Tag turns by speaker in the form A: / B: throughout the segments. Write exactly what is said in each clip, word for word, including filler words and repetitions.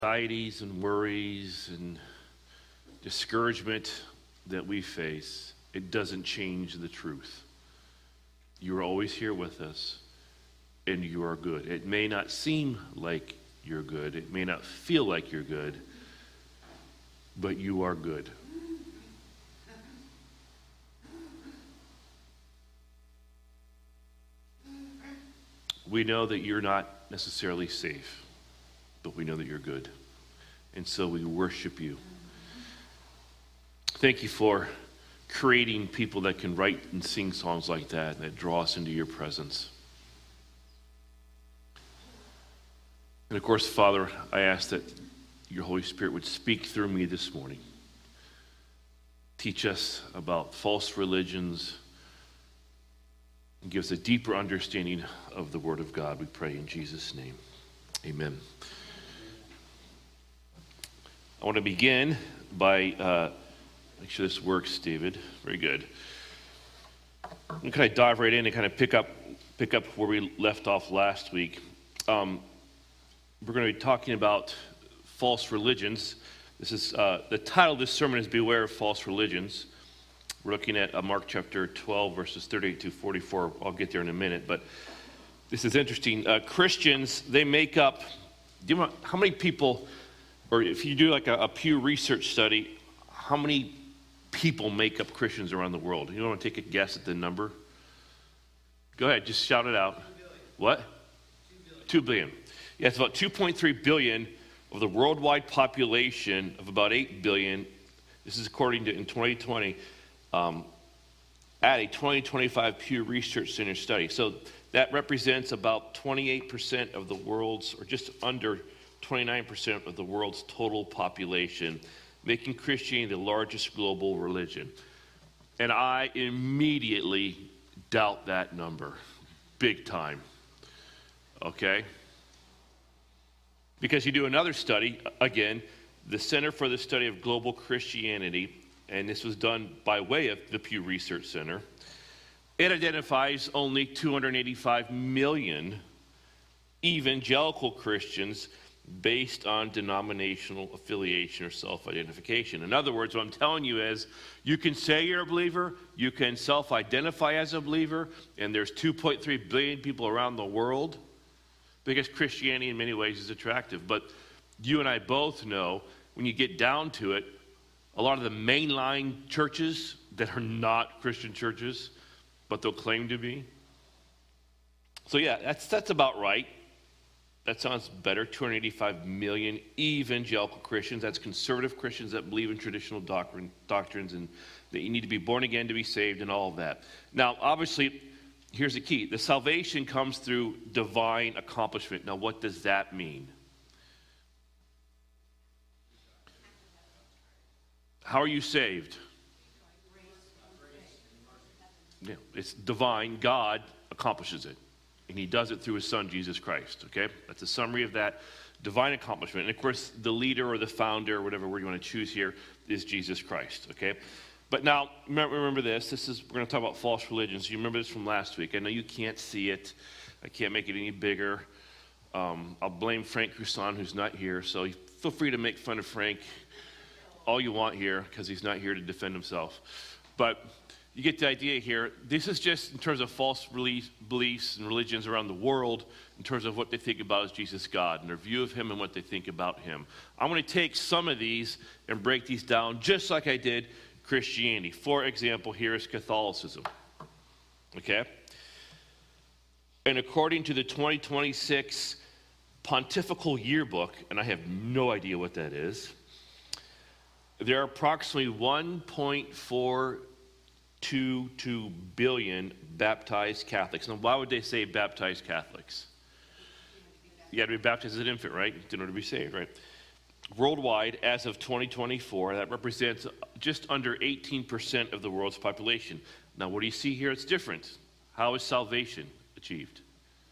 A: anxieties and worries and discouragement that we face, it doesn't change the truth. You are always here with us, and you are good. It may not seem like you're good. It may not feel like you're good, but you are good. We know that you're not necessarily safe, but we know that you're good. And so we worship you. Thank you for creating people that can write and sing songs like that, that draw us into your presence. And of course, Father, I ask that your Holy Spirit would speak through me this morning. Teach us about false religions and give us a deeper understanding of the Word of God, we pray in Jesus' name. Amen. I want to begin by, uh, make sure this works, David. Very good. I'm going to kind of dive right in and kind of pick up, pick up where we left off last week. Um, we're going to be talking about false religions. This is uh, the title of this sermon is "Beware of False Religions." We're looking at uh, Mark chapter twelve, verses thirty-eight to forty-four. I'll get there in a minute, but this is interesting. Uh, Christians, they make up. Do you know how many people? Or if you do like a, a Pew Research study, how many people make up Christians around the world? You want to take a guess at the number? Go ahead, just shout it out. What? Two billion. Two billion. Yeah, it's about two point three billion of the worldwide population of about eight billion. This is according to in twenty twenty, um, at a twenty twenty-five Pew Research Center study. So that represents about twenty-eight percent of the world's, or just under twenty-nine percent of the world's total population, making Christianity the largest global religion. And I immediately doubt that number, big time, okay? Because you do another study, again, the Center for the Study of Global Christianity, and this was done by way of the Pew Research Center, it identifies only two hundred eighty-five million evangelical Christians based on denominational affiliation or self-identification. In other words, what I'm telling you is, you can say you're a believer, you can self-identify as a believer, and there's two point three billion people around the world, because Christianity in many ways is attractive. But you and I both know, when you get down to it, a lot of the mainline churches that are not Christian churches, but they'll claim to be. So yeah, that's that's about right. That sounds better. two hundred eighty-five million evangelical Christians. That's conservative Christians that believe in traditional doctrine, doctrines and that you need to be born again to be saved and all of that. Now, obviously, here's the key. The salvation comes through divine accomplishment. Now, what does that mean? How are you saved? Yeah, it's divine. God accomplishes it. And he does it through his son, Jesus Christ, okay? That's a summary of that divine accomplishment. And of course, the leader or the founder, or whatever word you want to choose here, is Jesus Christ, okay? But now, remember, remember this. This is, we're going to talk about false religions. You remember this from last week. I know you can't see it. I can't make it any bigger. Um, I'll blame Frank Cruson, who's not here. So feel free to make fun of Frank all you want here, because he's not here to defend himself. But you get the idea here. This is just in terms of false beliefs and religions around the world, in terms of what they think about as Jesus God and their view of him and what they think about him. I'm going to take some of these and break these down just like I did Christianity. For example, here is Catholicism. Okay? And according to the twenty twenty-six Pontifical Yearbook, and I have no idea what that is, there are approximately one point four two two billion baptized Catholics. Now, why would they say baptized Catholics? You got to be baptized as an infant, right? In order to be saved, right? Worldwide, as of twenty twenty-four, that represents just under eighteen percent of the world's population. Now, what do you see here? It's different. How is salvation achieved?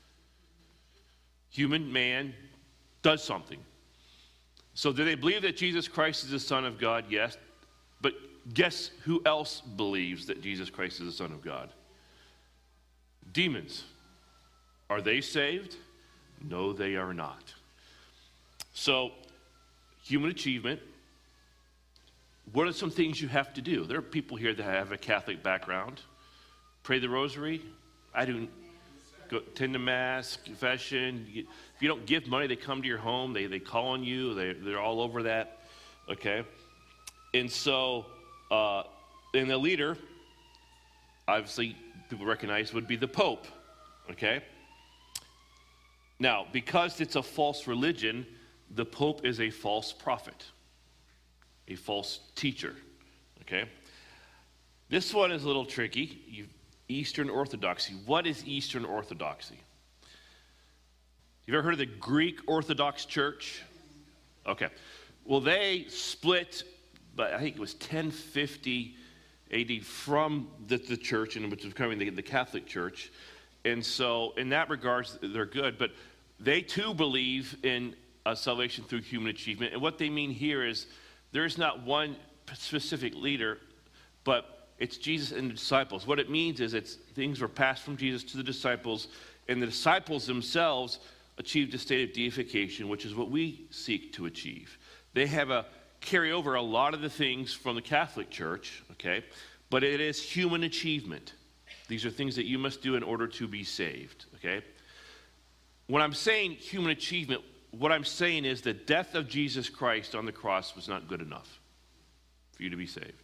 A: Human man does something. So do they believe that Jesus Christ is the Son of God? Yes. But guess who else believes that Jesus Christ is the Son of God? Demons. Are they saved? No, they are not. So human achievement. What are some things you have to do? There are people here that have a Catholic background. Pray the rosary. I do. Go, attend to Mass, confession. You, if you don't give money, they come to your home. They, they call on you. They, they're all over that. Okay? And so, uh, and the leader, obviously, people recognize would be the Pope. Okay? Now, because it's a false religion, the Pope is a false prophet, a false teacher. Okay? This one is a little tricky. You, Eastern Orthodoxy. What is Eastern Orthodoxy? You've ever heard of the Greek Orthodox Church? Okay. Well, they split, but I think it was ten fifty A D from the, the church, and which was becoming the, the Catholic Church. And so, in that regards, they're good. But they too believe in uh, salvation through human achievement. And what they mean here is there is not one specific leader, but it's Jesus and the disciples. What it means is it's things were passed from Jesus to the disciples, and the disciples themselves achieved a state of deification, which is what we seek to achieve. They have a carry over a lot of the things from the Catholic Church, okay? But it is human achievement. These are things that you must do in order to be saved, okay? When I'm saying human achievement, what I'm saying is the death of Jesus Christ on the cross was not good enough for you to be saved.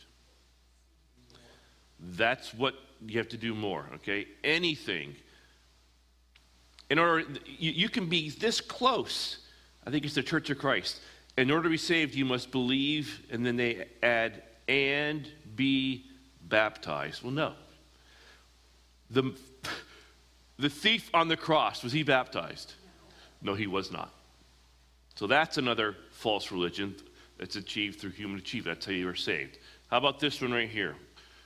A: That's what you have to do more, okay? Anything. In order, you, you can be this close. I think it's the Church of Christ. In order to be saved, you must believe, and then they add, and be baptized. Well, no. The, the thief on the cross, was he baptized? No, he was not. So that's another false religion that's achieved through human achievement. That's how you are saved. How about this one right here?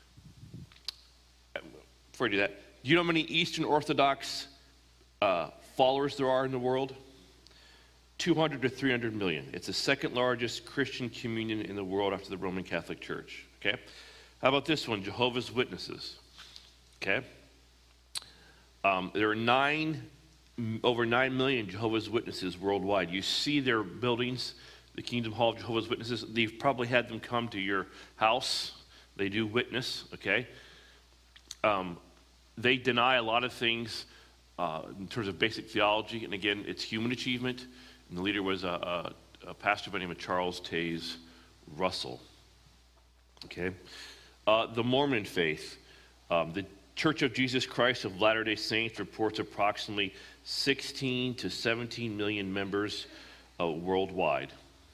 A: Before I do that, do you know how many Eastern Orthodox uh, followers there are in the world? two hundred to three hundred million. It's the second largest Christian communion in the world after the Roman Catholic Church. Okay? How about this one? Jehovah's Witnesses. Okay? Um, there are nine, over nine million Jehovah's Witnesses worldwide. You see their buildings, the Kingdom Hall of Jehovah's Witnesses. You've probably had them come to your house. They do witness. Okay? Um, they deny a lot of things uh, in terms of basic theology. And again, it's human achievement. And the leader was a, a, a pastor by the name of Charles Taze Russell. Okay? Uh, the Mormon faith. Um, the Church of Jesus Christ of Latter-day Saints reports approximately sixteen to seventeen million members uh, worldwide.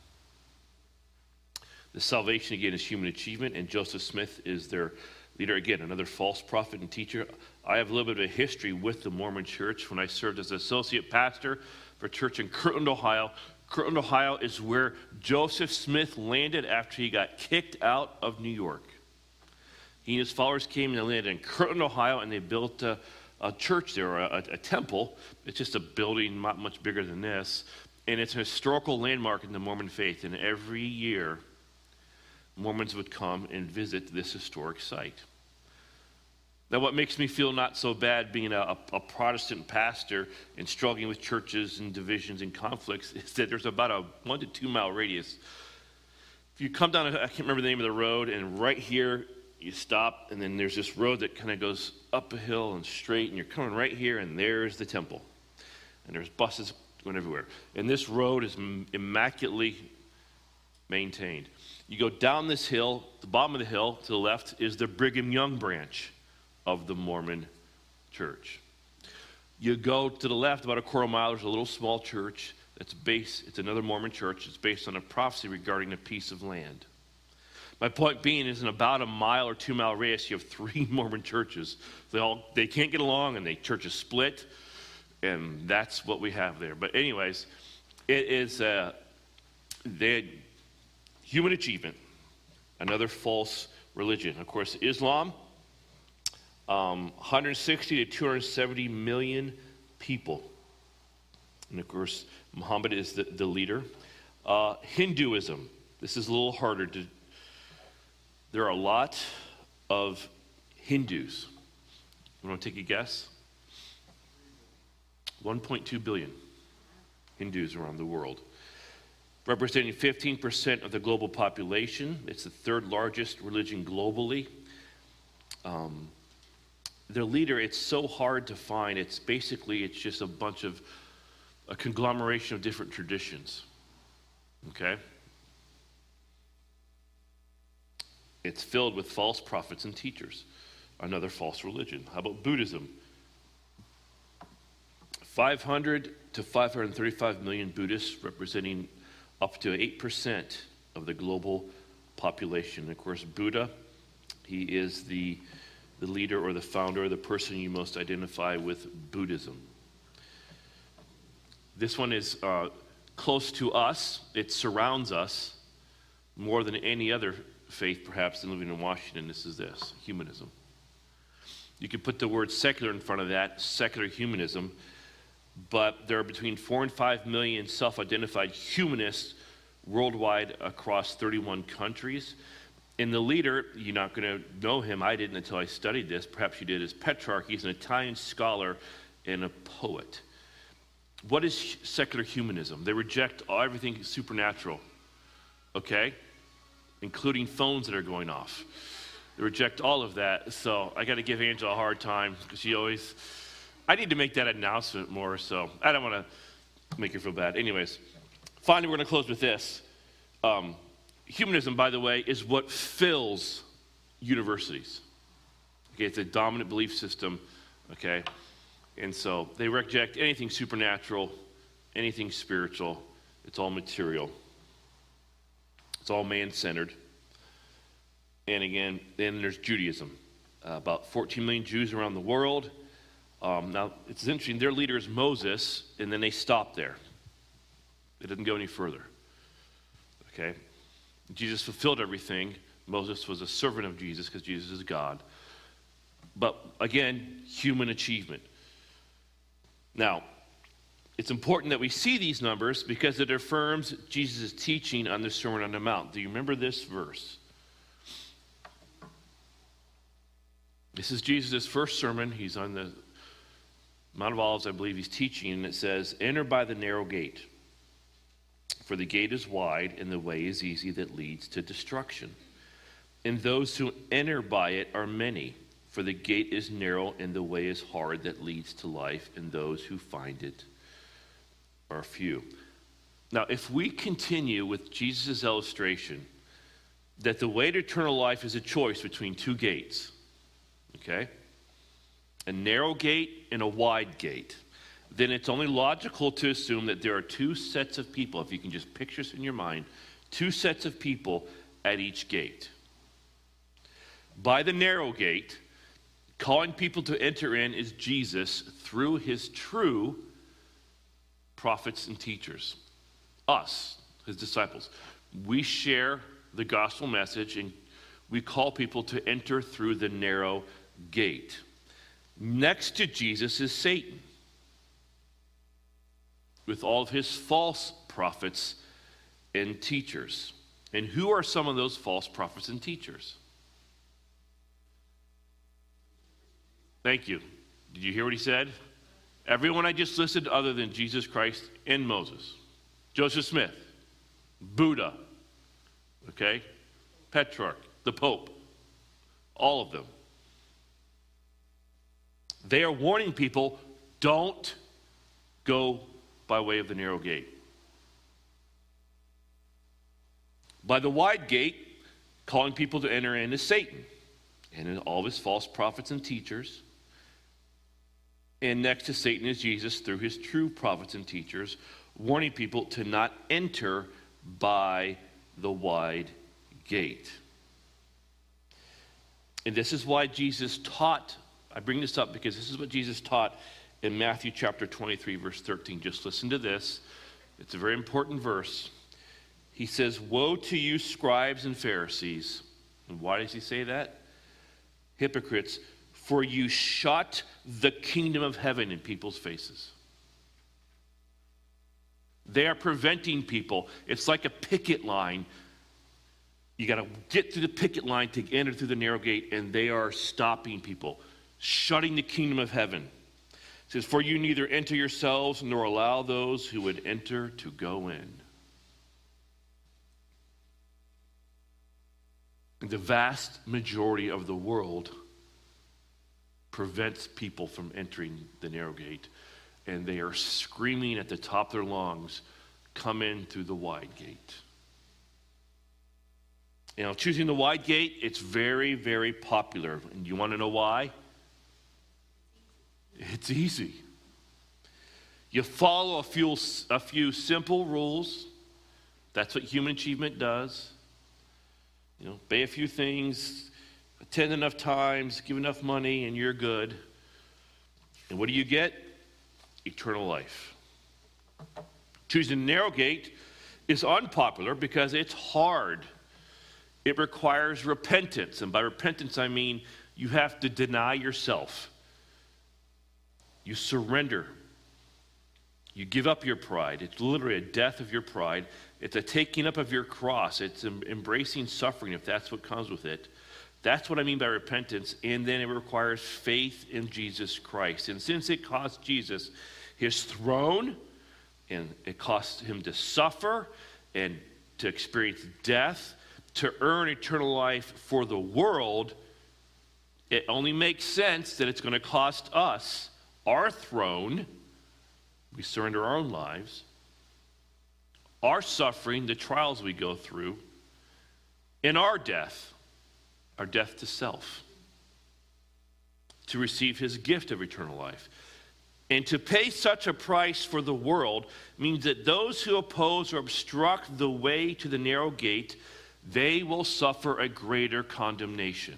A: The salvation, again, is human achievement, and Joseph Smith is their leader. Again, another false prophet and teacher. I have a little bit of a history with the Mormon Church when I served as associate pastor for a church in Kirtland, Ohio. Kirtland, Ohio is where Joseph Smith landed after he got kicked out of New York. He and his followers came and they landed in Kirtland, Ohio, and they built a, a church there, or a, a temple. It's just a building not much bigger than this. And it's a historical landmark in the Mormon faith. And every year, Mormons would come and visit this historic site. Now, what makes me feel not so bad being a, a, a Protestant pastor and struggling with churches and divisions and conflicts is that there's about a one to two mile radius. If you come down, I can't remember the name of the road, and right here you stop, and then there's this road that kind of goes up a hill and straight, and you're coming right here, and there's the temple. And there's buses going everywhere. And this road is immaculately maintained. You go down this hill, the bottom of the hill to the left is the Brigham Young branch of the Mormon Church. You go to the left about a quarter mile, there's a little small church that's based, it's another Mormon church. It's based on a prophecy regarding a piece of land. My point being is in about a mile or two mile radius, you have three Mormon churches. They all, they can't get along and the churches split, and that's what we have there. But anyways, it is uh, they, human achievement, another false religion. Of course, Islam, um, one hundred sixty to two hundred seventy million people. And of course, Muhammad is the, the leader. Uh, Hinduism, this is a little harder to, there are a lot of Hindus. You want to take a guess? one point two billion Hindus around the world. representing fifteen percent of the global population. It's the third largest religion globally. Um, their leader, it's so hard to find. It's basically, it's just a bunch of, a conglomeration of different traditions, okay? It's filled with false prophets and teachers, another false religion. How about Buddhism? five hundred to five hundred thirty-five million Buddhists, representing up to eight percent of the global population. Of course, Buddha, he is the, the leader or the founder, the person you most identify with Buddhism. This one is uh, close to us. It surrounds us more than any other faith, perhaps, than living in Washington. This is this, humanism. You could put the word secular in front of that, secular humanism, but there are between four and five million self-identified humanists worldwide across thirty-one countries. And the leader, you're not going to know him, I didn't until I studied this, perhaps you did, is Petrarch. He's an Italian scholar and a poet. What is secular humanism? They reject everything supernatural, okay? Including phones that are going off. They reject all of that. So I got to give Angela a hard time because she always, I need to make that announcement more, so I don't want to make her feel bad. Anyways, finally we're going to close with this. Um, humanism, by the way, is what fills universities. Okay, it's a dominant belief system, okay? And so they reject anything supernatural, anything spiritual. It's all material. It's all man-centered. And again, then there's Judaism. Uh, about fourteen million Jews around the world. Um, now, it's interesting, their leader is Moses, and then they stop there. It didn't go any further. Okay? Jesus fulfilled everything. Moses was a servant of Jesus because Jesus is God. But again, human achievement. Now, it's important that we see these numbers because it affirms Jesus' teaching on the Sermon on the Mount. Do you remember this verse? This is Jesus' first sermon. He's on the Mount of Olives, I believe he's teaching, and it says, "Enter by the narrow gate, for the gate is wide and the way is easy that leads to destruction. And those who enter by it are many. For the gate is narrow and the way is hard that leads to life, and those who find it are few." Now, if we continue with Jesus' illustration that the way to eternal life is a choice between two gates, okay, a narrow gate and a wide gate, then it's only logical to assume that there are two sets of people, if you can just picture this in your mind, two sets of people at each gate. By the narrow gate, calling people to enter in is Jesus through his true prophets and teachers. Us, his disciples. We share the gospel message and we call people to enter through the narrow gate. Next to Jesus is Satan, with all of his false prophets and teachers. And who are some of those false prophets and teachers? Thank you. Did you hear what he said? Everyone I just listed other than Jesus Christ and Moses. Joseph Smith, Buddha, okay? Petrarch, the Pope, all of them. They are warning people, don't go by way of the narrow gate. By the wide gate, calling people to enter in is Satan and all of his false prophets and teachers. And next to Satan is Jesus through his true prophets and teachers, warning people to not enter by the wide gate. And this is why Jesus taught, I bring this up because this is what Jesus taught in Matthew chapter twenty-three, verse thirteen. Just listen to this. It's a very important verse. He says, "Woe to you, scribes and Pharisees." And why does he say that? Hypocrites, for you shut the kingdom of heaven in people's faces. They are preventing people. It's like a picket line. You got to get through the picket line to enter through the narrow gate, and they are stopping people, shutting the kingdom of heaven. It says, "For you neither enter yourselves nor allow those who would enter to go in." the vast majority of the world prevents people from entering the narrow gate, and they are screaming at the top of their lungs, come in through the wide gate. You know, choosing the wide gate, it's very, very popular. And you want to know why? It's easy. You follow a few, a few simple rules. That's what human achievement does. You know, obey a few things, attend enough times, give enough money, and you're good. And what do you get? Eternal life. Choosing the narrow gate is unpopular because it's hard. It requires repentance. And by repentance, I mean you have to deny yourself. You surrender. You give up your pride. It's literally a death of your pride. It's a taking up of your cross. It's em- embracing suffering if that's what comes with it. That's what I mean by repentance. And then it requires faith in Jesus Christ. And since it cost Jesus his throne, and it cost him to suffer and to experience death, to earn eternal life for the world, it only makes sense that it's going to cost us our throne. We surrender our own lives, our suffering, the trials we go through, and our death, our death to self, to receive his gift of eternal life. And to pay such a price for the world means that those who oppose or obstruct the way to the narrow gate, they will suffer a greater condemnation.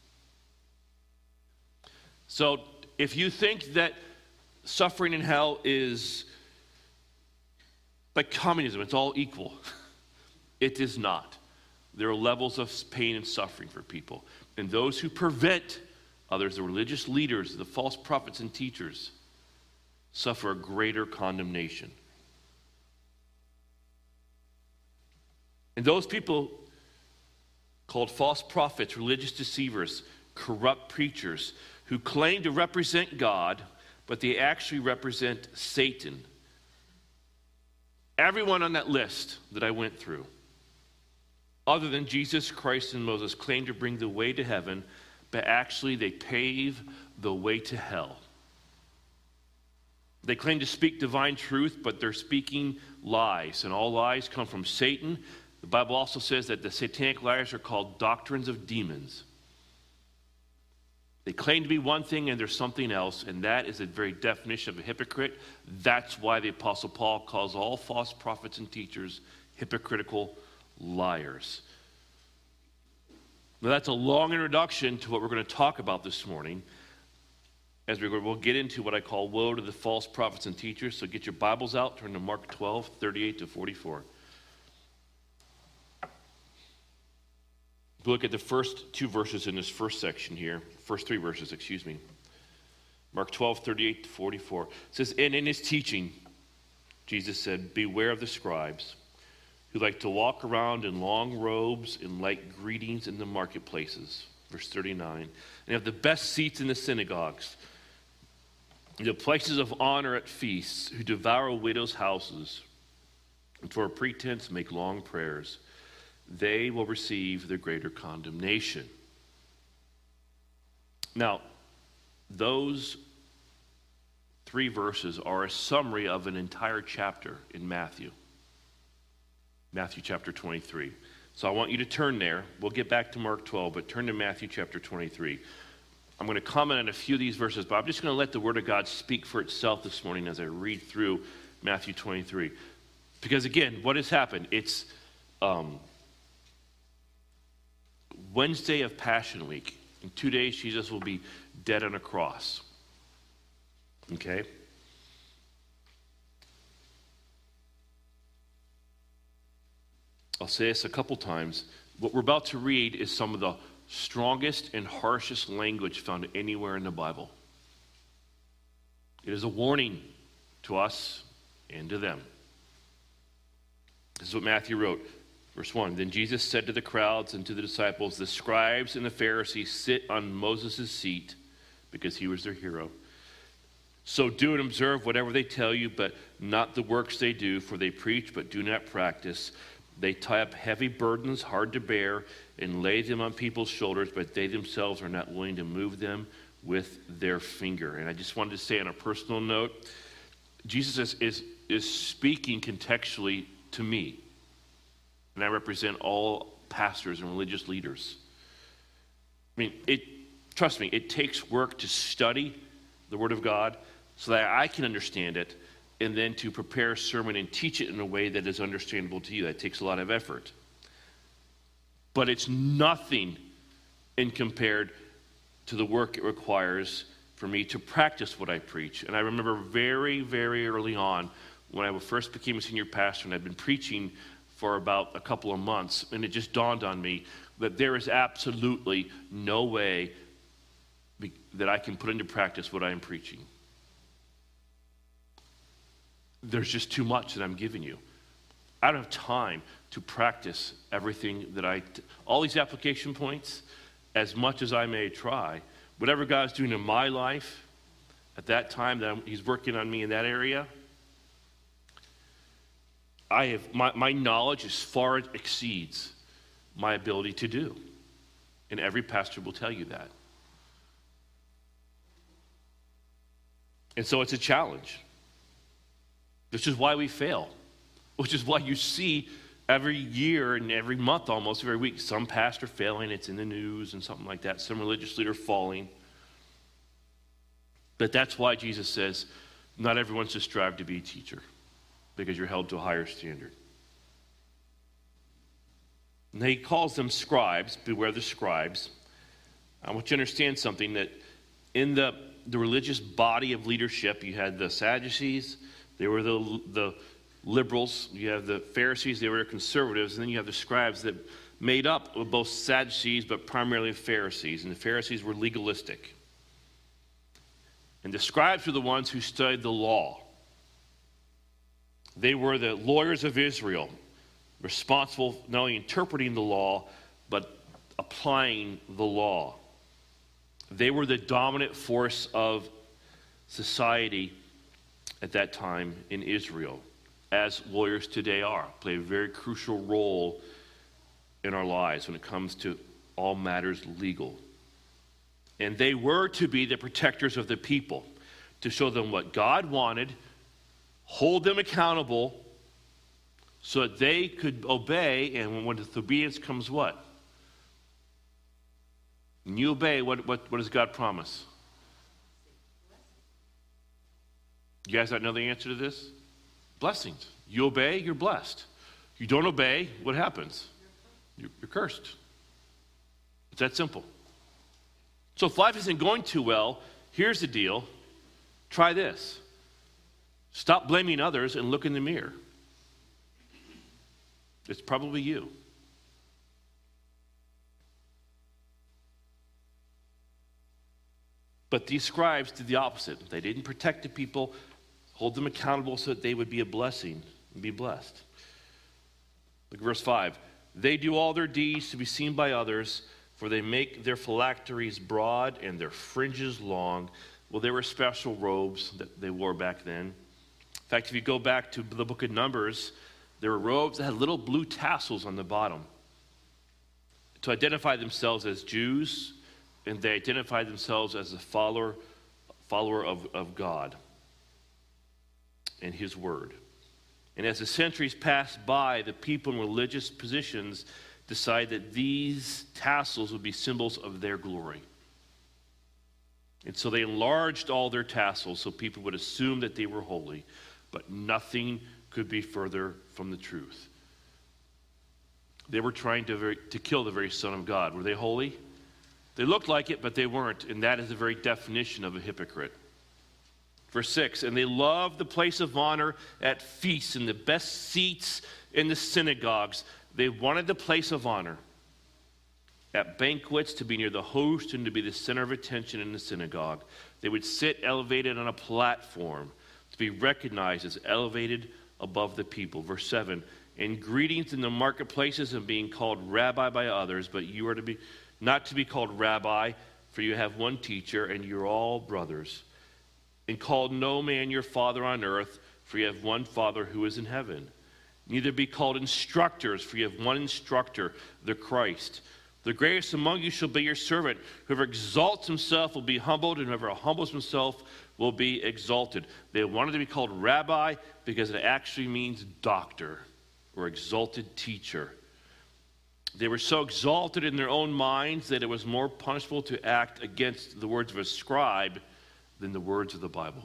A: So if you think that suffering in hell is like communism, it's all equal, it is not. There are levels of pain and suffering for people. And those who prevent others, the religious leaders, the false prophets and teachers, suffer a greater condemnation. And those people called false prophets, religious deceivers, corrupt preachers, who claim to represent God, but they actually represent Satan. Everyone on that list that I went through, other than Jesus Christ and Moses, claim to bring the way to heaven, but actually they pave the way to hell. They claim to speak divine truth, but they're speaking lies, and all lies come from Satan. The Bible also says that the satanic liars are called doctrines of demons. They claim to be one thing and they're something else, and that is the very definition of a hypocrite. That's why the Apostle Paul calls all false prophets and teachers hypocritical liars. Now that's a long introduction to what we're going to talk about this morning, as we will get into what I call woe to the false prophets and teachers. So get your Bibles out, turn to Mark twelve, thirty-eight to forty-four. Look at the first two verses in this first section here, first three verses, excuse me. Mark twelve, thirty-eight to forty-four. It says, and in his teaching, Jesus said, beware of the scribes who like to walk around in long robes and like greetings in the marketplaces. Verse thirty-nine. And have the best seats in the synagogues, the places of honor at feasts, who devour widows' houses, and for a pretense make long prayers. They will receive the greater condemnation. Now, those three verses are a summary of an entire chapter in Matthew. Matthew chapter twenty-three. So I want you to turn there. We'll get back to Mark twelve, but turn to Matthew chapter twenty-three. I'm going to comment on a few of these verses, but I'm just going to let the Word of God speak for itself this morning as I read through Matthew twenty-three. Because again, what has happened? It's um, Wednesday of Passion Week. In two days, Jesus will be dead on a cross. Okay? I'll say this a couple times. What we're about to read is some of the strongest and harshest language found anywhere in the Bible. It is a warning to us and to them. This is what Matthew wrote. Verse one, then Jesus said to the crowds and to the disciples, the scribes and the Pharisees sit on Moses' seat, because he was their hero. So do and observe whatever they tell you, but not the works they do, for they preach but do not practice. They tie up heavy burdens, hard to bear, and lay them on people's shoulders, but they themselves are not willing to move them with their finger. And I just wanted to say on a personal note, Jesus is, is, is speaking contextually to me. And I represent all pastors and religious leaders. I mean, it, trust me, it takes work to study the Word of God so that I can understand it, and then to prepare a sermon and teach it in a way that is understandable to you. That takes a lot of effort. But it's nothing in compared to the work it requires for me to practice what I preach. And I remember very, very early on when I first became a senior pastor, and I'd been preaching for about a couple of months, and it just dawned on me that there is absolutely no way be- that I can put into practice what I am preaching. There's just too much that I'm giving you. I don't have time to practice everything that I, t- all these application points, as much as I may try, whatever God's doing in my life at that time that I'm, he's working on me in that area, I have, my, my knowledge as far exceeds my ability to do. And every pastor will tell you that. And so it's a challenge. Which is why we fail. Which is why you see every year and every month, almost every week, some pastor failing. It's in the news and something like that. Some religious leader falling. But that's why Jesus says, not everyone should strive to be a teacher, because you're held to a higher standard. And he calls them scribes. Beware the scribes. I want you to understand something, that in the, the religious body of leadership, you had the Sadducees. They were the, the liberals. You have the Pharisees. They were conservatives. And then you have the scribes that made up of both Sadducees, but primarily Pharisees. And the Pharisees were legalistic. And the scribes were the ones who studied the law. They were the lawyers of Israel, responsible not only interpreting the law, but applying the law. They were the dominant force of society at that time in Israel, as lawyers today are, play a very crucial role in our lives when it comes to all matters legal. And they were to be the protectors of the people, to show them what God wanted, hold them accountable, so that they could obey. And when with obedience comes what? When you obey, what, what, what does God promise? You guys not know the answer to this? Blessings. You obey, you're blessed. You don't obey, what happens? You're, you're cursed. It's that simple. So if life isn't going too well, here's the deal. Try this. Stop blaming others and look in the mirror. It's probably you. But these scribes did the opposite. They didn't protect the people, hold them accountable so that they would be a blessing and be blessed. Look at verse five. They do all their deeds to be seen by others, for they make their phylacteries broad and their fringes long. Well, there were special robes that they wore back then. In fact, if you go back to the book of Numbers, there were robes that had little blue tassels on the bottom to identify themselves as Jews, and they identified themselves as a follower, follower of, of God and his word. And as the centuries passed by, the people in religious positions decided that these tassels would be symbols of their glory. And so they enlarged all their tassels so people would assume that they were holy, but nothing could be further from the truth. They were trying to, very, to kill the very Son of God. Were they holy? They looked like it, but they weren't, and that is the very definition of a hypocrite. Verse six, and they loved the place of honor at feasts and the best seats in the synagogues. They wanted the place of honor at banquets, to be near the host and to be the center of attention in the synagogue. They would sit elevated on a platform to be recognized as elevated above the people. Verse seven, and greetings in the marketplaces and being called rabbi by others, but you are to be not to be called rabbi, for you have one teacher, and you're all brothers. And call no man your father on earth, for you have one Father who is in heaven. Neither be called instructors, for you have one instructor, the Christ. The greatest among you shall be your servant. Whoever exalts himself will be humbled, and whoever humbles himself will be exalted. They wanted to be called rabbi because it actually means doctor or exalted teacher. They were so exalted in their own minds that it was more punishable to act against the words of a scribe than the words of the Bible.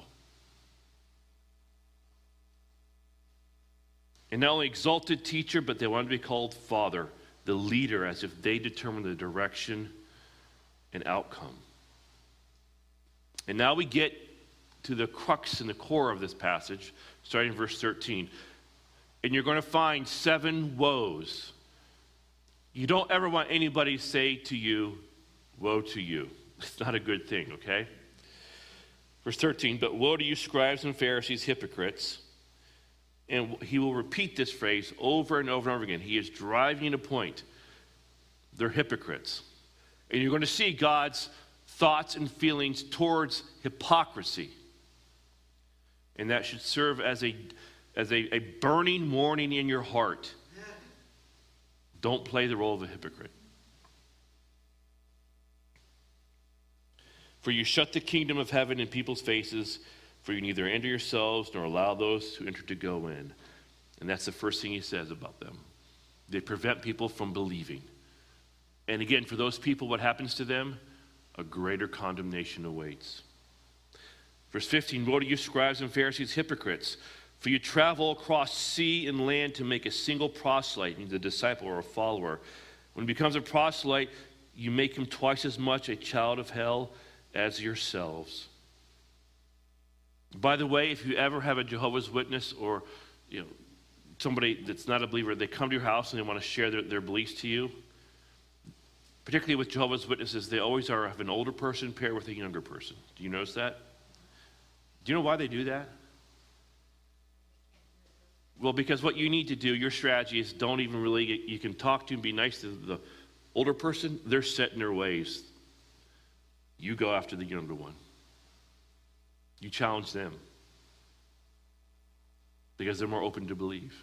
A: And not only exalted teacher, but they wanted to be called father, the leader, as if they determined the direction and outcome. And now we get to the crux and the core of this passage, starting in verse thirteen. And you're going to find seven woes. You don't ever want anybody to say to you, woe to you. It's not a good thing, okay? Verse thirteen, but woe to you, scribes and Pharisees, hypocrites. And he will repeat this phrase over and over and over again. He is driving a point. They're hypocrites. And you're going to see God's thoughts and feelings towards hypocrisy. And that should serve as a, as a, a burning warning in your heart. Don't play the role of a hypocrite. For you shut the kingdom of heaven in people's faces, for you neither enter yourselves nor allow those who enter to go in. And that's the first thing he says about them. They prevent people from believing. And again, for those people, what happens to them? A greater condemnation awaits. Verse fifteen, woe to you, scribes and Pharisees, hypocrites, for you travel across sea and land to make a single proselyte, a disciple or a follower. When he becomes a proselyte, you make him twice as much a child of hell as yourselves. By the way, if you ever have a Jehovah's Witness or you know somebody that's not a believer, they come to your house and they want to share their, their beliefs to you, particularly with Jehovah's Witnesses, they always are have an older person paired with a younger person. Do you notice that? Do you know why they do that? Well, because what you need to do, your strategy is don't even really, get, you can talk to and be nice to the older person. They're set in their ways. You go after the younger one. You challenge them because they're more open to believe.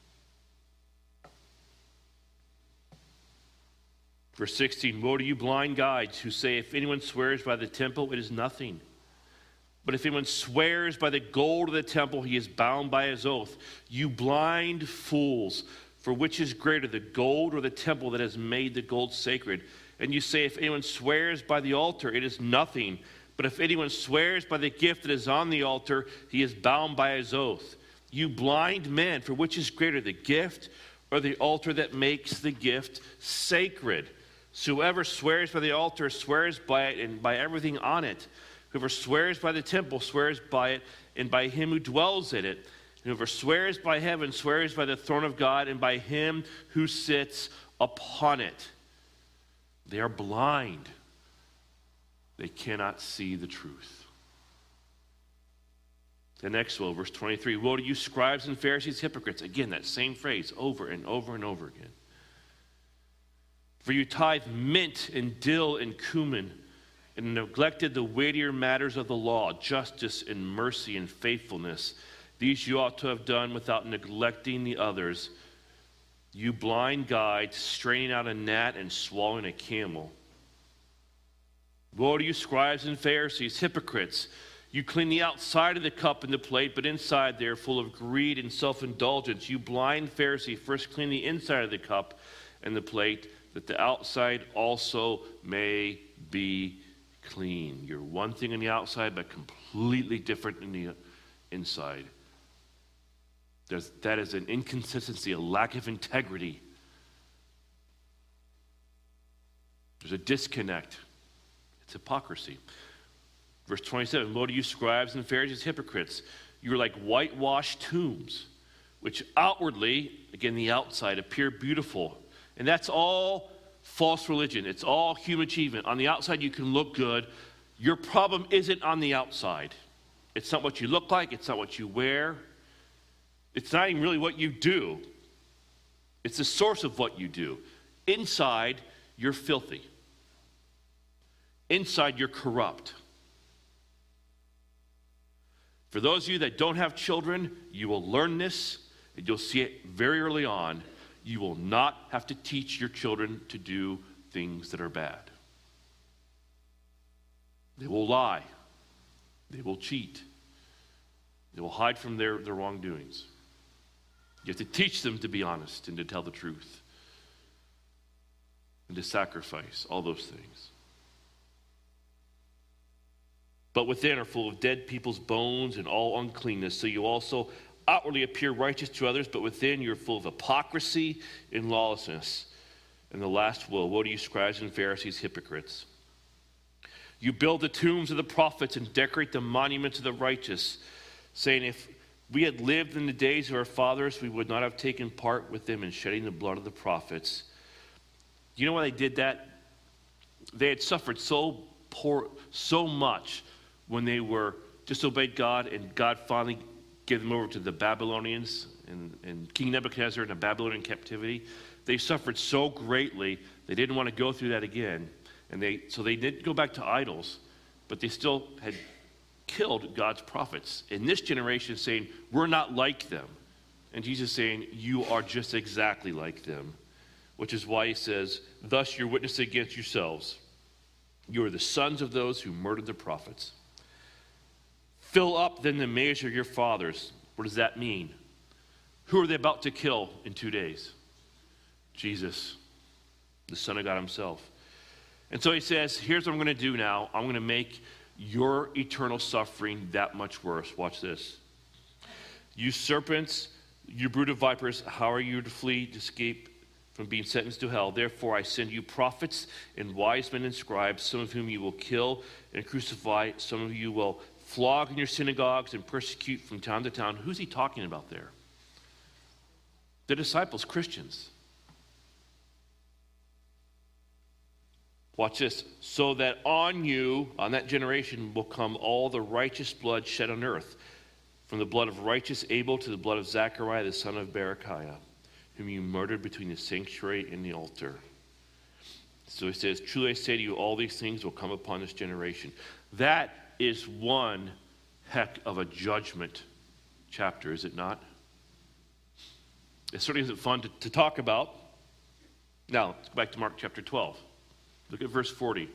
A: Verse sixteen, woe to you blind guides who say, if anyone swears by the temple, it is nothing. But if anyone swears by the gold of the temple, he is bound by his oath. You blind fools, for which is greater, the gold or the temple that has made the gold sacred? And you say, if anyone swears by the altar, it is nothing. But if anyone swears by the gift that is on the altar, he is bound by his oath. You blind men, for which is greater, the gift or the altar that makes the gift sacred? So whoever swears by the altar swears by it and by everything on it. Whoever swears by the temple swears by it and by him who dwells in it. And whoever swears by heaven swears by the throne of God and by him who sits upon it. They are blind. They cannot see the truth. The next woe, verse twenty-three, woe to you, scribes and Pharisees, hypocrites. Again, that same phrase over and over and over again. For you tithe mint and dill and cumin, and neglected the weightier matters of the law, justice and mercy and faithfulness. These you ought to have done without neglecting the others. You blind guides, straining out a gnat and swallowing a camel. Woe to you, scribes and Pharisees, hypocrites! You clean the outside of the cup and the plate, but inside they are full of greed and self-indulgence. You blind Pharisee, first clean the inside of the cup and the plate, that the outside also may be clean. You're one thing on the outside, but completely different in the inside. There's, that is an inconsistency, a lack of integrity. There's a disconnect. It's hypocrisy. Verse twenty-seven, woe to you, scribes and Pharisees, hypocrites! You are like whitewashed tombs, which outwardly, again the outside, appear beautiful. And that's all false religion. It's all human achievement. On the outside, you can look good. Your problem isn't on the outside. It's not what you look like. It's not what you wear. It's not even really what you do. It's the source of what you do. Inside, you're filthy. Inside, you're corrupt. For those of you that don't have children, you will learn this. and you'll see it very early on, you will not have to teach your children to do things that are bad. They will lie. They will cheat. They will hide from their, their wrongdoings. You have to teach them to be honest and to tell the truth and to sacrifice, all those things. But within are full of dead people's bones and all uncleanness, so you also outwardly appear righteous to others, but within you're full of hypocrisy and lawlessness. And the last will, woe to you, scribes and Pharisees, hypocrites! You build the tombs of the prophets and decorate the monuments of the righteous, saying, if we had lived in the days of our fathers, we would not have taken part with them in shedding the blood of the prophets. You know why they did that? They had suffered so poor, so much when they were disobeyed God, and God finally gave them over to the Babylonians and, and King Nebuchadnezzar in a Babylonian captivity. They suffered so greatly, they didn't want to go through that again. And they so they did go back to idols, but they still had killed God's prophets. And this generation is saying, we're not like them. And Jesus is saying, you are just exactly like them. Which is why he says, thus you're witnessing against yourselves. You are the sons of those who murdered the prophets. Fill up then the measure of your fathers. What does that mean? Who are they about to kill in two days? Jesus, the Son of God himself. And so he says, here's what I'm going to do now. I'm going to make your eternal suffering that much worse. Watch this. You serpents, you brood of vipers, how are you to flee, to escape from being sentenced to hell? Therefore I send you prophets and wise men and scribes, some of whom you will kill and crucify, some of you will flog in your synagogues and persecute from town to town. Who's he talking about there? The disciples, Christians. Watch this. So that on you, on that generation, will come all the righteous blood shed on earth, from the blood of righteous Abel to the blood of Zechariah, the son of Berechiah, whom you murdered between the sanctuary and the altar. So he says, truly I say to you, all these things will come upon this generation. That is one heck of a judgment chapter, is it not? It certainly isn't fun to, to talk about. Now, let's go back to Mark chapter twelve. Look at verse forty.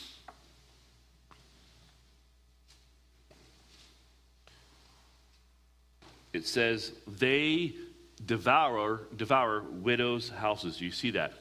A: It says, they devour, devour widows' houses. Do you see that?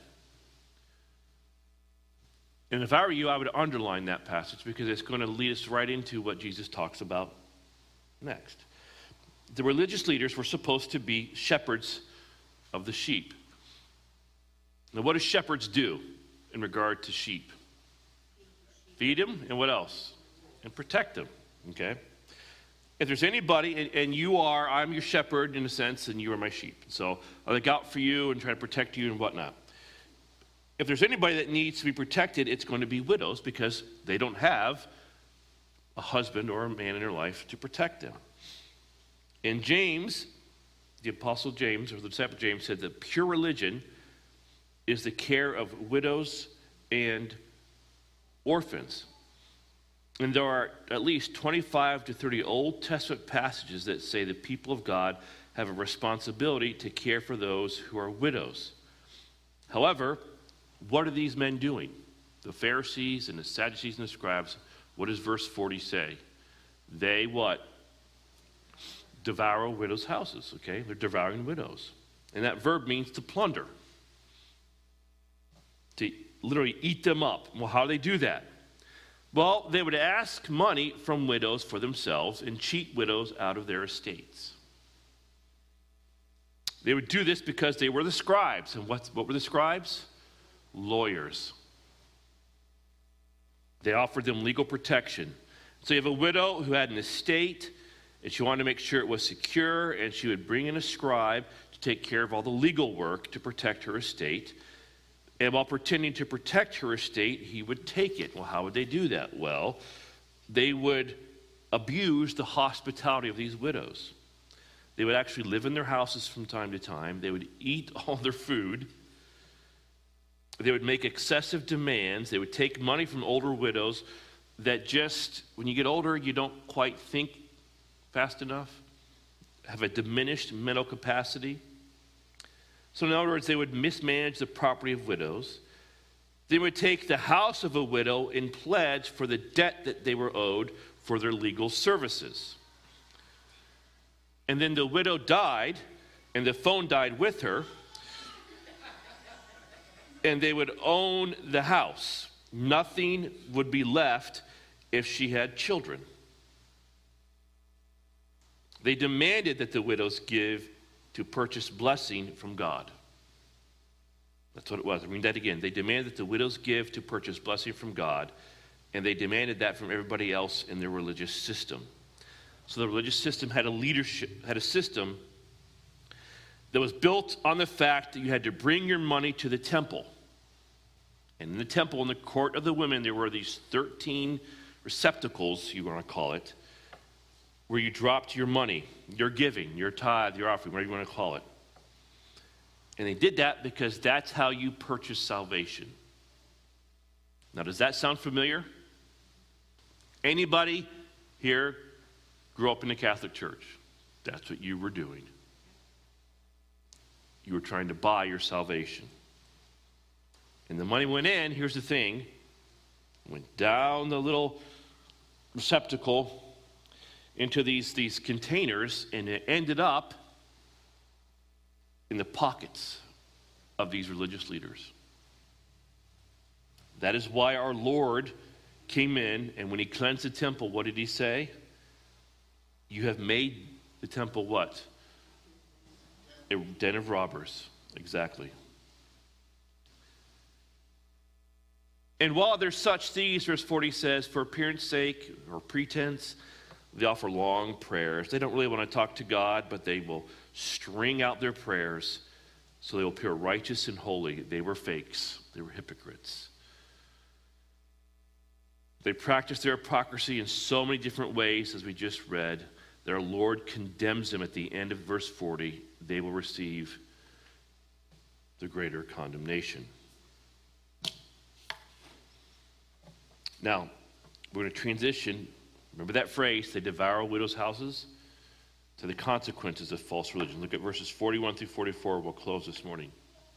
A: And if I were you, I would underline that passage because it's going to lead us right into what Jesus talks about next. The religious leaders were supposed to be shepherds of the sheep. Now, what do shepherds do in regard to sheep? Feed them, and what else? And protect them, okay? If there's anybody, and, and you are, I'm your shepherd in a sense, and you are my sheep. So I look out for you and try to protect you and whatnot. If there's anybody that needs to be protected, it's going to be widows because they don't have a husband or a man in their life to protect them. And James, the Apostle James, or the disciple James, said that pure religion is the care of widows and orphans. And there are at least twenty-five to thirty Old Testament passages that say the people of God have a responsibility to care for those who are widows. However, what are these men doing? The Pharisees and the Sadducees and the scribes, what does verse forty say? They what? Devour widows' houses, okay? They're devouring widows. And that verb means to plunder. To literally eat them up. Well, how do they do that? Well, they would ask money from widows for themselves and cheat widows out of their estates. They would do this because they were the scribes. And what, what were the scribes? Lawyers. They offered them legal protection. So you have a widow who had an estate, and she wanted to make sure it was secure, and she would bring in a scribe to take care of all the legal work to protect her estate. And while pretending to protect her estate, he would take it. Well, how would they do that? Well, they would abuse the hospitality of these widows. They would actually live in their houses from time to time. They would eat all their food. They would make excessive demands. They would take money from older widows that just, when you get older, you don't quite think fast enough. have a diminished mental capacity. So in other words, they would mismanage the property of widows. They would take the house of a widow in pledge for the debt that they were owed for their legal services. And then the widow died, and the phone died with her, and they would own the house. Nothing would be left if she had children. They demanded that the widows give to purchase blessing from God. That's what it was. I mean that again. They demanded that the widows give to purchase blessing from God, and they demanded that from everybody else in their religious system. So the religious system had a leadership, had a system that was built on the fact that you had to bring your money to the temple. And in the temple, in the court of the women, there were these thirteen receptacles, you want to call it, where you dropped your money, your giving, your tithe, your offering, whatever you want to call it. And they did that because that's how you purchase salvation. Now, does that sound familiar? Anybody here grew up in the Catholic Church? That's what you were doing. You were trying to buy your salvation. And the money went in, here's the thing, went down the little receptacle into these, these containers, and it ended up in the pockets of these religious leaders. That is why our Lord came in, and when he cleansed the temple, what did he say? You have made the temple what? A den of robbers. Exactly. And while there's such thieves, verse forty says, for appearance sake or pretense, they offer long prayers. They don't really want to talk to God, but they will string out their prayers so they will appear righteous and holy. They were fakes. They were hypocrites. They practiced their hypocrisy in so many different ways, as we just read. Their Lord condemns them at the end of verse forty. They will receive the greater condemnation. Now, we're going to transition. Remember that phrase, they devour widows' houses? To the consequences of false religion. Look at verses forty-one through forty-four. We'll close this morning.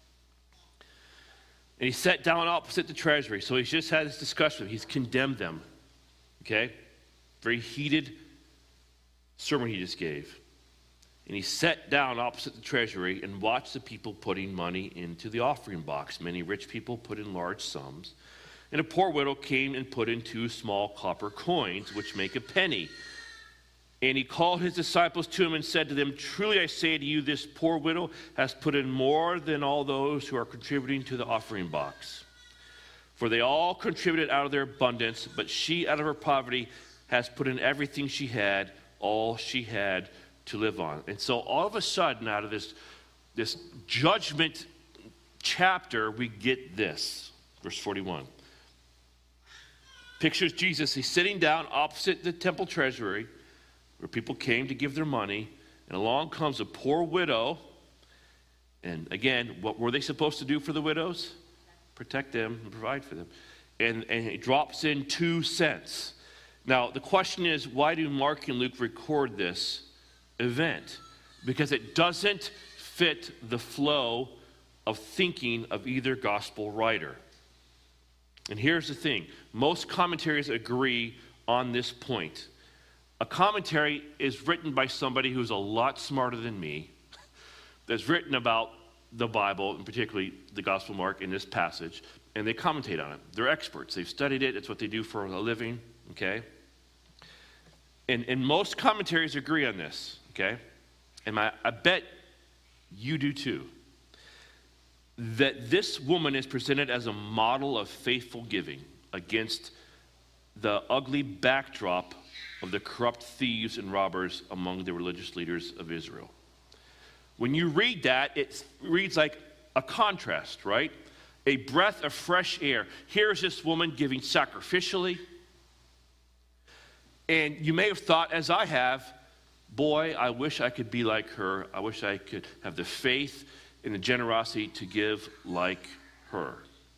A: And he sat down opposite the treasury. So he's just had this discussion. He's condemned them. Okay? Very heated sermon he just gave. And he sat down opposite the treasury and watched the people putting money into the offering box. Many rich people put in large sums. And a poor widow came and put in two small copper coins, which make a penny. And he called his disciples to him and said to them, truly I say to you, this poor widow has put in more than all those who are contributing to the offering box. For they all contributed out of their abundance, but she out of her poverty has put in everything she had, all she had to live on. And so all of a sudden, out of this, this judgment chapter, we get this, verse forty-one. Pictures Jesus, he's sitting down opposite the temple treasury, where people came to give their money, and along comes a poor widow. And again, what were they supposed to do for the widows? Protect them and provide for them. And, and he drops in two cents. Now, the question is, why do Mark and Luke record this event? Because it doesn't fit the flow of thinking of either gospel writer. And here's the thing. Most commentaries agree on this point. A commentary is written by somebody who's a lot smarter than me, that's written about the Bible, and particularly the Gospel of Mark in this passage, and they commentate on it. They're experts. They've studied it. It's what they do for a living, okay? And, and most commentaries agree on this, okay? And my, I bet you do too. That this woman is presented as a model of faithful giving against the ugly backdrop of the corrupt thieves and robbers among the religious leaders of Israel. When you read that, it reads like a contrast, right? A breath of fresh air. Here's this woman giving sacrificially. And you may have thought, as I have, boy, I wish I could be like her. I wish I could have the faith and the generosity to give like her.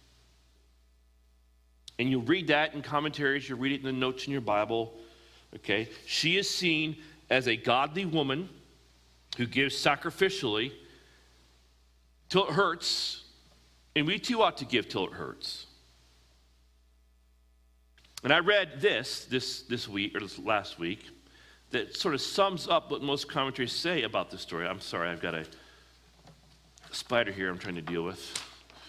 A: And you read that in commentaries, you read it in the notes in your Bible. Okay, she is seen as a godly woman who gives sacrificially till it hurts, and we too ought to give till it hurts. And I read this this this week, or this last week, that sort of sums up what most commentaries say about this story. I'm sorry, I've got a spider here I'm trying to deal with.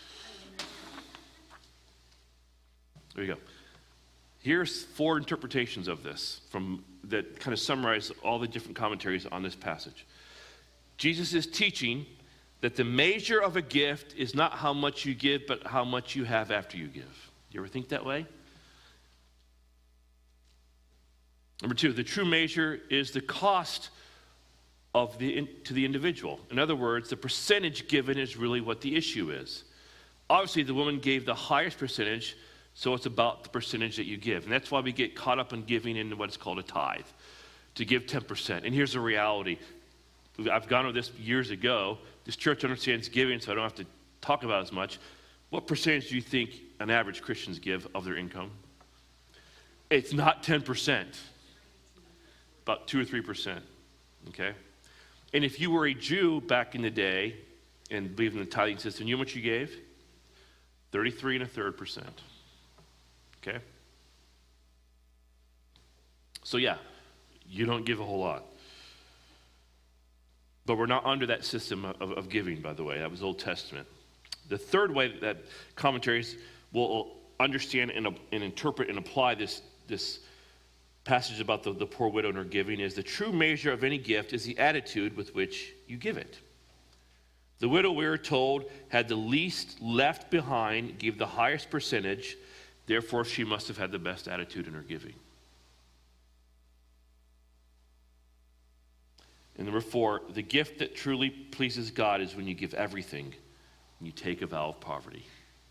A: There you go. Here's four interpretations of this from that kind of summarize all the different commentaries on this passage. Jesus is teaching that the measure of a gift is not how much you give, but how much you have after you give. You ever think that way? Number two, the true measure is the cost of the to the individual. In other words, the percentage given is really what the issue is. Obviously, the woman gave the highest percentage, so it's about the percentage that you give. And that's why we get caught up in giving in what's called a tithe, to give ten percent. And here's the reality. I've gone over this years ago. This church understands giving, so I don't have to talk about it as much. What percentage do you think an average Christians give of their income? It's not ten percent. About two or three percent, okay? And if you were a Jew back in the day and believed in the tithing system, you know what you gave? thirty-three and a third percent, okay? So yeah, you don't give a whole lot. But we're not under that system of, of giving, by the way. That was Old Testament. The third way that commentaries will understand and, and interpret and apply this, this passage about the, the poor widow and her giving is the true measure of any gift is the attitude with which you give it. The widow, we are told, had the least left behind, gave the highest percentage, therefore she must have had the best attitude in her giving. And number four, the gift that truly pleases God is when you give everything and you take a vow of poverty.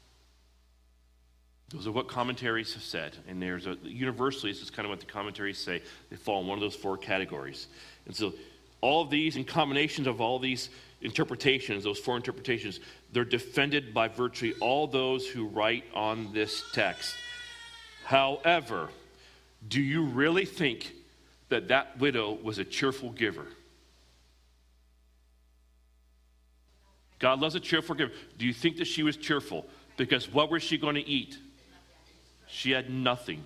A: Those are what commentaries have said. And there's a, universally, this is kind of what the commentaries say. They fall in one of those four categories. And so all of these and combinations of all these interpretations, those four interpretations, they're defended by virtually all those who write on this text. However, do you really think that that widow was a cheerful giver? God loves a cheerful giver. Do you think that she was cheerful? Because what was she going to eat? She had nothing.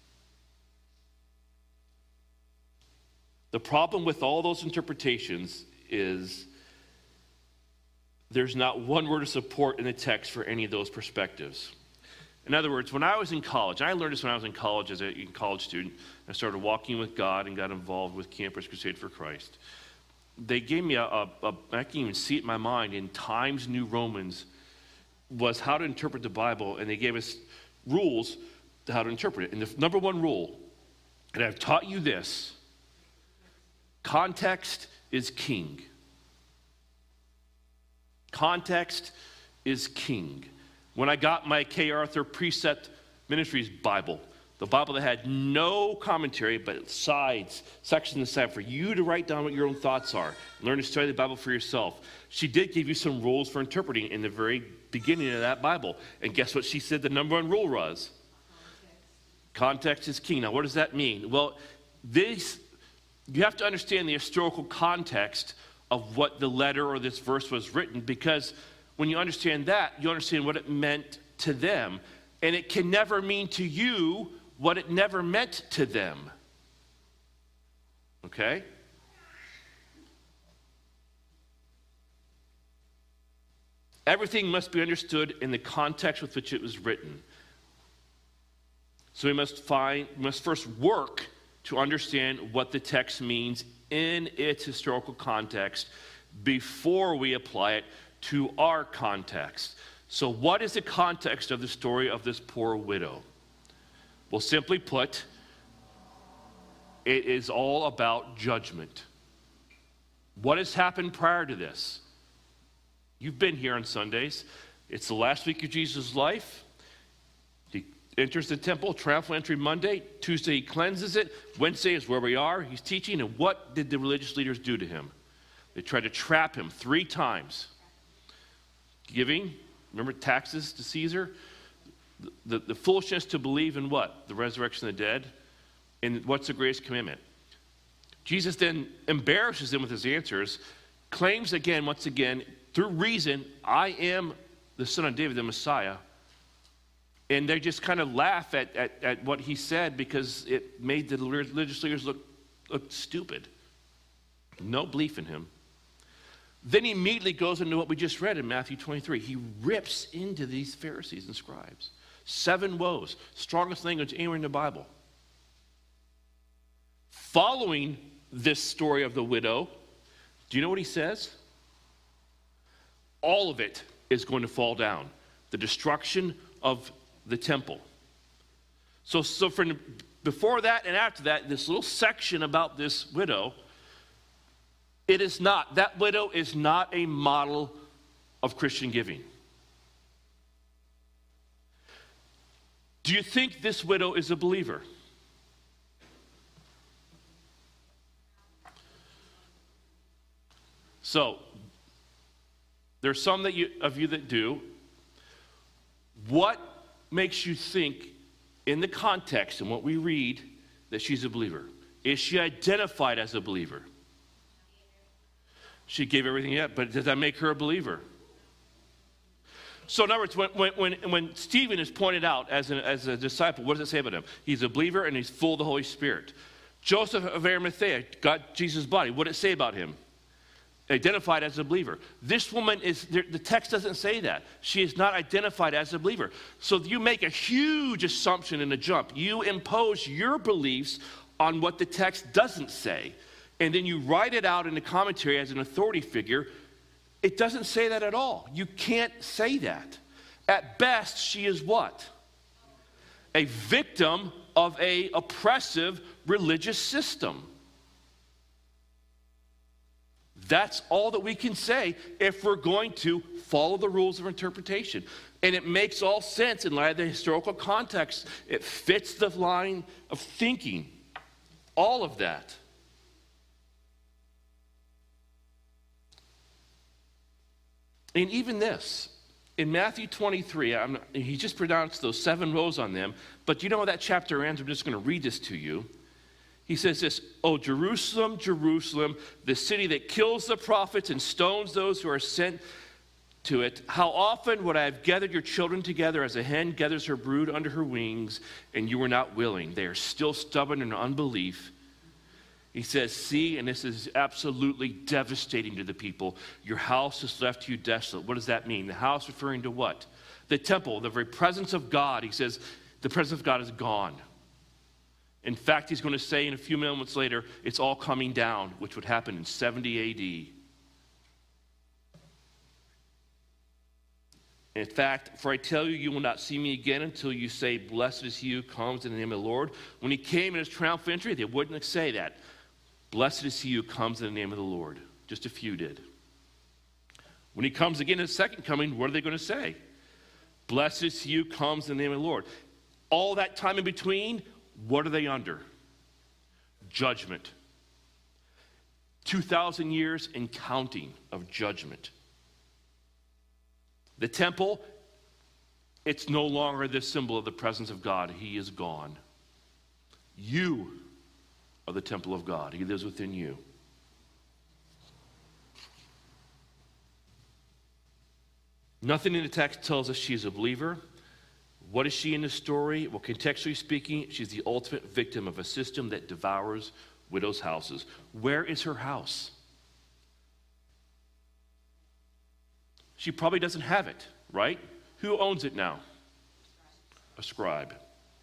A: The problem with all those interpretations is there's not one word of support in the text for any of those perspectives. In other words, when I was in college, and I learned this when I was in college as a college student, I started walking with God and got involved with Campus Crusade for Christ. They gave me a, a, a, I can even see it in my mind, in Times New Romans, was how to interpret the Bible, and they gave us rules to how to interpret it. And the number one rule, and I've taught you this, context is king. Context is king. When I got my K. Arthur Precept Ministries Bible, the Bible that had no commentary, but sides, sections inside for you to write down what your own thoughts are. Learn to study the Bible for yourself. She did give you some rules for interpreting in the very beginning of that Bible. And guess what she said the number one rule was? Context, Context is king. Now, what does that mean? Well, this, you have to understand the historical context of what the letter or this verse was written, because when you understand that, you understand what it meant to them. And it can never mean to you what it never meant to them. Okay? Everything must be understood in the context with which it was written. So we must find, we must first work to understand what the text means in its historical context before we apply it to our context. So what is the context of the story of this poor widow? Well, simply put, it is all about judgment. What has happened prior to this? You've been here on Sundays. It's the last week of Jesus' life. He enters the temple, triumphal entry Monday. Tuesday, he cleanses it. Wednesday is where we are. He's teaching. And what did the religious leaders do to him? They tried to trap him three times. Giving, remember taxes to Caesar? The, the, the foolishness to believe in what? The resurrection of the dead. And what's the greatest commandment? Jesus then embarrasses them with his answers, claims again, once again, through reason, I am the son of David, the Messiah. And they just kind of laugh at, at, at what he said because it made the religious leaders look, look stupid. No belief in him. Then he immediately goes into what we just read in Matthew twenty-three. He rips into these Pharisees and scribes. Seven woes, strongest language anywhere in the Bible. Following this story of the widow, do you know what he says? All of it is going to fall down. The destruction of the temple. So, so for before that and after that, this little section about this widow, it is not, that widow is not a model of Christian giving. Do you think this widow is a believer? So, there's some that you, of you that do. What makes you think, in the context and what we read, that she's a believer? Is she identified as a believer? She gave everything yet, but does that make her a believer? So in other words, when, when, when, when Stephen is pointed out as, a as a disciple, what does it say about him? He's a believer and he's full of the Holy Spirit. Joseph of Arimathea got Jesus' body. What did it say about him? Identified as a believer. This woman is, the text doesn't say that. She is not identified as a believer. So you make a huge assumption in a jump. You impose your beliefs on what the text doesn't say. And then you write it out in the commentary as an authority figure. It doesn't say that at all. You can't say that. At best, she is what? A victim of an oppressive religious system. That's all that we can say if we're going to follow the rules of interpretation. And it makes all sense in light of the historical context. It fits the line of thinking. All of that. And even this, in Matthew twenty-three, I'm not, he just pronounced those seven woes on them, but you know how that chapter ends? I'm just going to read this to you. He says this, "O Jerusalem, Jerusalem, the city that kills the prophets and stones those who are sent to it, how often would I have gathered your children together as a hen gathers her brood under her wings, and you were not willing. They are still stubborn in unbelief." He says, see, and this is absolutely devastating to the people, your house is left to you desolate. What does that mean? The house referring to what? The temple, the very presence of God. He says, the presence of God is gone. In fact, he's going to say in a few moments later, it's all coming down, which would happen in seventy A D. In fact, for I tell you, you will not see me again until you say, blessed is he who comes in the name of the Lord. When he came in his triumphant entry, they wouldn't say that. Blessed is he who comes in the name of the Lord. Just a few did. When he comes again in his second coming, what are they going to say? Blessed is he who comes in the name of the Lord. All that time in between, what are they under? Judgment. two thousand years and counting of judgment. The temple, it's no longer the symbol of the presence of God. He is gone. You are the temple of God. He lives within you. Nothing in the text tells us she's a believer. What is she in the story? Well, contextually speaking, she's the ultimate victim of a system that devours widows' houses. Where is her house? She probably doesn't have it, right? Who owns it now? A scribe.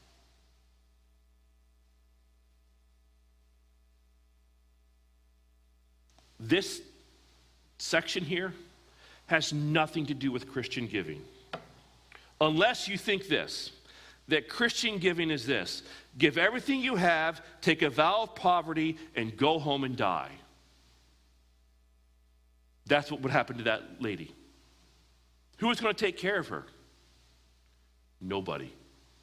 A: This section here has nothing to do with Christian giving. Unless you think this, that Christian giving is this: give everything you have, take a vow of poverty, and go home and die. That's what would happen to that lady. Who was going to take care of her? Nobody.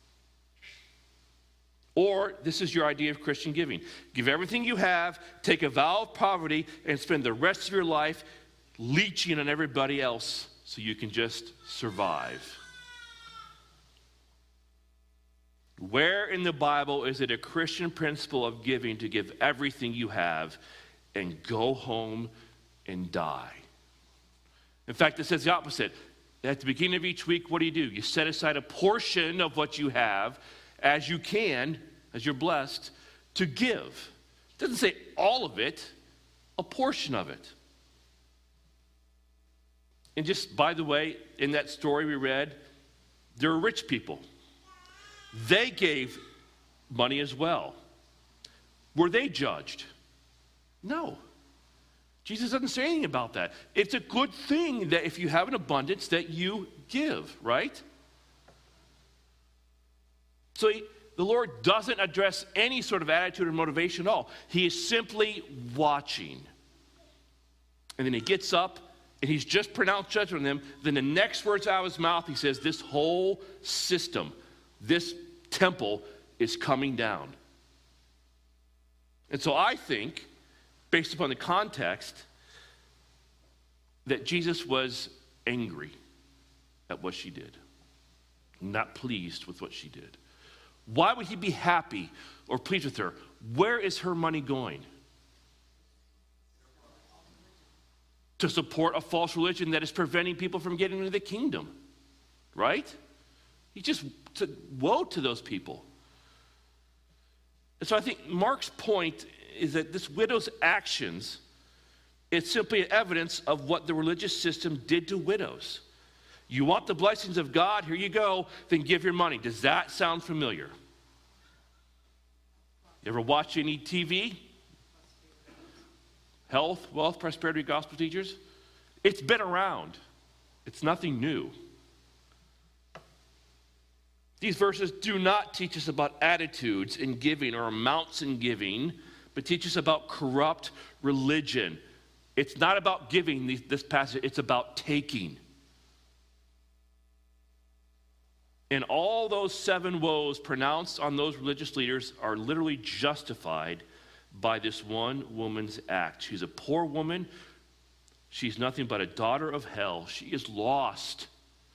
A: Or this is your idea of Christian giving. Give everything you have, take a vow of poverty, and spend the rest of your life leeching on everybody else so you can just survive. Where in the Bible is it a Christian principle of giving to give everything you have and go home and die? In fact, it says the opposite. At the beginning of each week, what do you do? You set aside a portion of what you have as you can, as you're blessed, to give. It doesn't say all of it, a portion of it. And just by the way, in that story we read, there were rich people. They gave money as well. Were they judged? No. Jesus doesn't say anything about that. It's a good thing that if you have an abundance that you give, right? So he, the Lord doesn't address any sort of attitude or motivation at all. He is simply watching. And then he gets up and he's just pronounced judgment on them. Then the next words out of his mouth, he says, this whole system, this temple is coming down. And so I think, based upon the context, that Jesus was angry at what she did, not pleased with what she did. Why would he be happy or pleased with her? Where is her money going? To support a false religion that is preventing people from getting into the kingdom, right? He just said, woe to those people. And so I think Mark's point is that this widow's actions is simply evidence of what the religious system did to widows. You want the blessings of God, here you go, then give your money. Does that sound familiar? You ever watch any T V? Health, wealth, prosperity, gospel teachers? It's been around. It's nothing new. These verses do not teach us about attitudes in giving or amounts in giving, but teach us about corrupt religion. It's not about giving, this passage, it's about taking. And all those seven woes pronounced on those religious leaders are literally justified by this one woman's act. She's a poor woman. She's nothing but a daughter of hell. She is lost.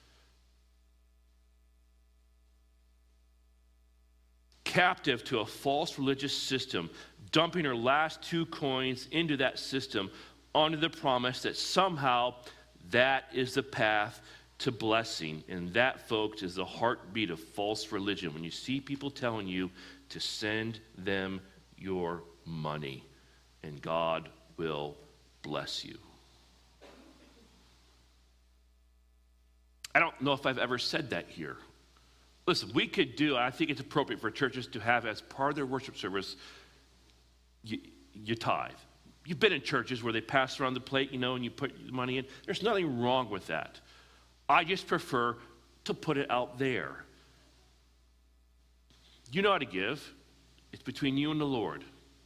A: Captive to a false religious system, dumping her last two coins into that system under the promise that somehow that is the path to blessing. And that, folks, is the heartbeat of false religion. When you see people telling you to send them your money and God will bless you. I don't know if I've ever said that here. Listen, we could do, I think it's appropriate for churches to have as part of their worship service, you, you tithe. You've been in churches where they pass around the plate, you know, and you put money in. There's nothing wrong with that. I just prefer to put it out there. You know how to give. It's between you and the Lord.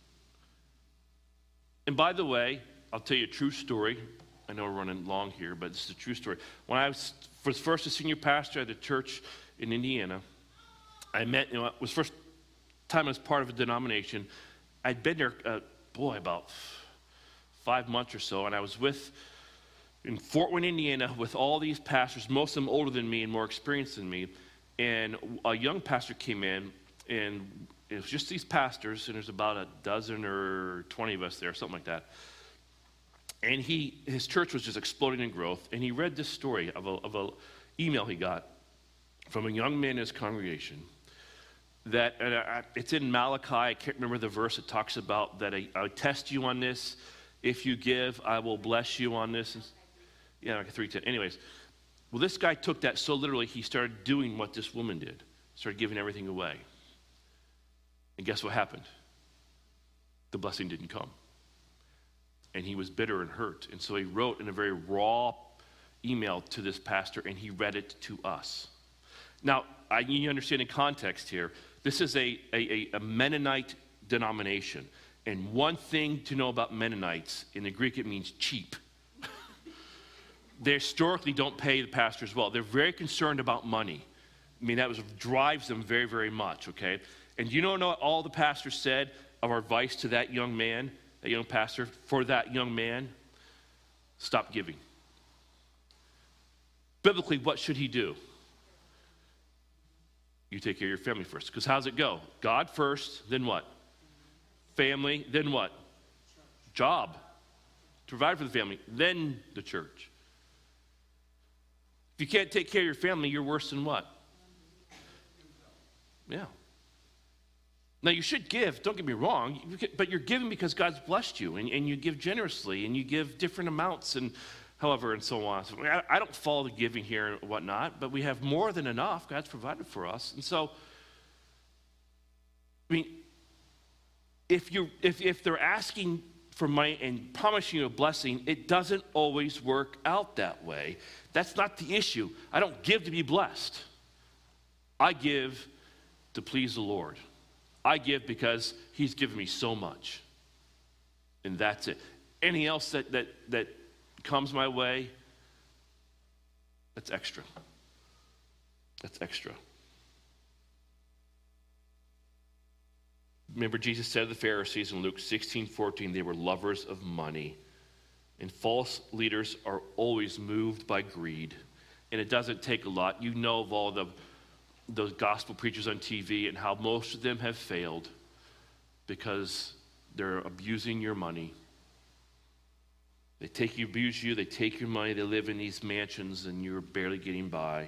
A: And by the way, I'll tell you a true story. I know we're running long here, but this is a true story. When I was, was first a senior pastor at a church in Indiana, I met, you know, it was the first time I was part of a denomination. I'd been there, uh, boy, about five months or so, and I was with, in Fort Wayne, Indiana, with all these pastors, most of them older than me and more experienced than me, and a young pastor came in, and it was just these pastors, and there's about a dozen or twenty of us there, something like that. And he, his church was just exploding in growth, and he read this story of a, of a email he got from a young man in his congregation that, and I, it's in Malachi, I can't remember the verse, it talks about that I, I test you on this, if you give, I will bless you on this. And, yeah, like three ten. Anyways, well, this guy took that so literally, he started doing what this woman did, started giving everything away. And guess what happened? The blessing didn't come. And he was bitter and hurt. And so he wrote in a very raw email to this pastor, and he read it to us. Now, I need you to understand in context here, this is a, a, a Mennonite denomination. And one thing to know about Mennonites, in the Greek it means cheap. They historically don't pay the pastors well. They're very concerned about money. I mean, that was, drives them very, very much, okay? And you don't know what all the pastors said of our advice to that young man, that young pastor, for that young man? Stop giving. Biblically, what should he do? you take care of your family first. Because how's it go? God first, then what? Family, then what? Job. To provide for the family, then the church. If you can't take care of your family, you're worse than what? Yeah. Now, you should give, don't get me wrong, but you're giving because God's blessed you, and, and you give generously, and you give different amounts, and however, and so on. So I, I don't follow the giving here and whatnot, but we have more than enough. God's provided for us. And so, I mean, if, you if, if they're asking for money and promising you a blessing, it doesn't always work out that way. That's not the issue. I don't give to be blessed. I give to please the Lord. I give because he's given me so much. And that's it. Anything else that that that comes my way, that's extra. That's extra. Remember, Jesus said to the Pharisees in Luke sixteen fourteen, they were lovers of money. And false leaders are always moved by greed. And it doesn't take a lot. You know of all the those gospel preachers on T V and how most of them have failed because they're abusing your money. They take you, abuse you, they take your money, they live in these mansions and you're barely getting by.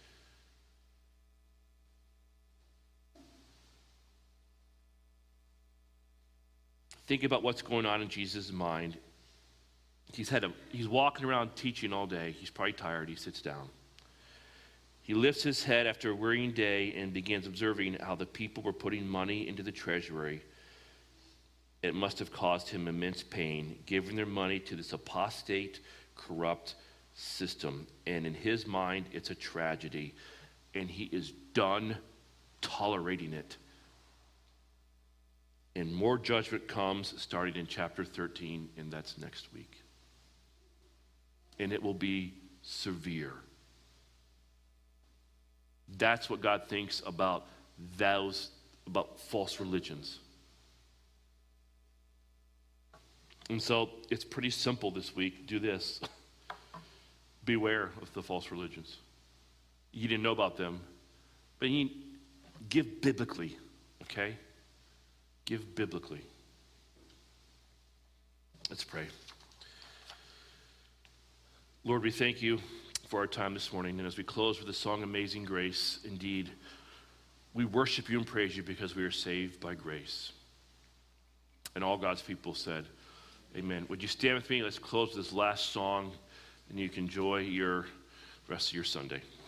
A: Think about what's going on in Jesus' mind. He's had a, he's walking around teaching all day. He's probably tired. He sits down. He lifts his head after a wearying day and begins observing how the people were putting money into the treasury. It must have caused him immense pain, giving their money to this apostate, corrupt system. And in his mind, it's a tragedy. And he is done tolerating it. And more judgment comes starting in chapter thirteen, and that's next week. And it will be severe. That's what God thinks about those, about false religions. And so it's pretty simple this week. Do this. Beware of the false religions. You didn't know about them, but you give biblically, okay? Give biblically. Let's pray. Lord, we thank you for our time this morning. And as we close with the song Amazing Grace, indeed, we worship you and praise you because we are saved by grace. And all God's people said, amen. Would you stand with me? Let's close with this last song, and you can enjoy your rest of your Sunday.